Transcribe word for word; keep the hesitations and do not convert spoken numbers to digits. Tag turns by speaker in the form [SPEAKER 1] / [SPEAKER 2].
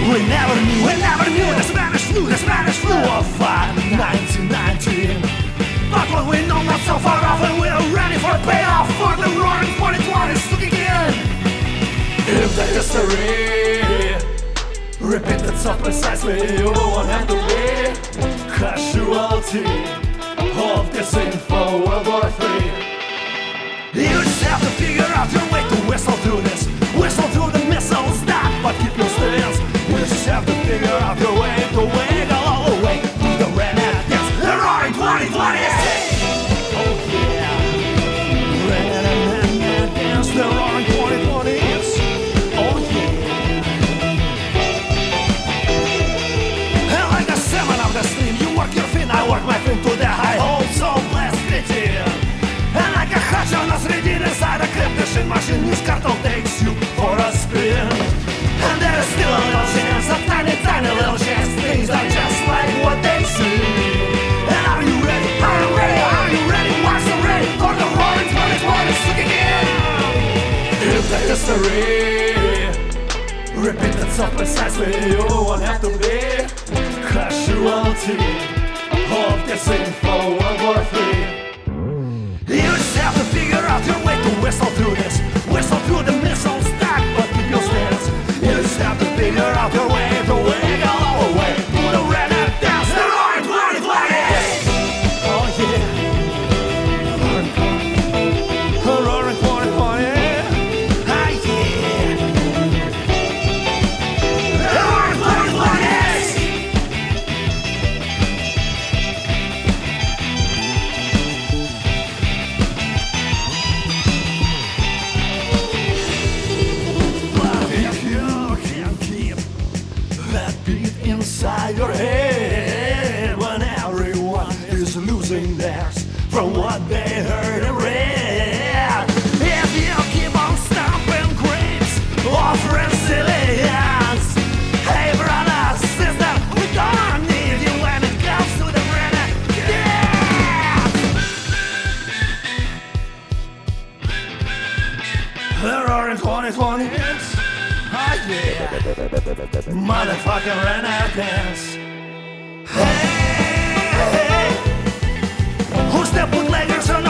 [SPEAKER 1] We never knew, we never knew the Spanish flu, the Spanish flu of nineteen nineteen. But what we know not so far off, and we're ready for payoff for the roaring twenty twenties to begin. If the history repeats itself precisely, you won't have to be casualty of this info World War Three. You just have to figure out your way to whistle through this, whistle through the missiles that, but keep your stance. You just have to figure out your way to wiggle all the way to the red hat dance, the roaring twenty twenties. Oh yeah, red hat dance, the roaring twenty twenties. Oh yeah. And like the salmon of the stream, you work your fin, I work my fin to the high hopes of less pity. And like a hatch on a threading inside a clip machine, machine, this cartel takes you for a spin. And there is still a little chance, a tiny, tiny little chance. Things are just like what they seem. And are you ready? Are you ready? Are you ready? Why so ready for the roaring twenty twenties to kick in? If the history repeats itself precisely, you won't have to be casualty of this info World War Three. You just have to figure out your way to whistle through this, whistle through the missile stack, but keep your stance. You just have to figure out your way to wiggle all the way to the red hat dance, the roaring twenty twenties. Oh yeah, the roaring twenty twenties. Ah yeah, the roaring twenty twenties. Inside your head when everyone is losing theirs from what they heard and read. If you keep on stomping graves of resilience, hey brother, sister, we don't need you when it comes to the renegade. The roaring twenty twenties. Oh yeah, motherfucking Renaissance. Hey, hey, who's the bootleggers or no?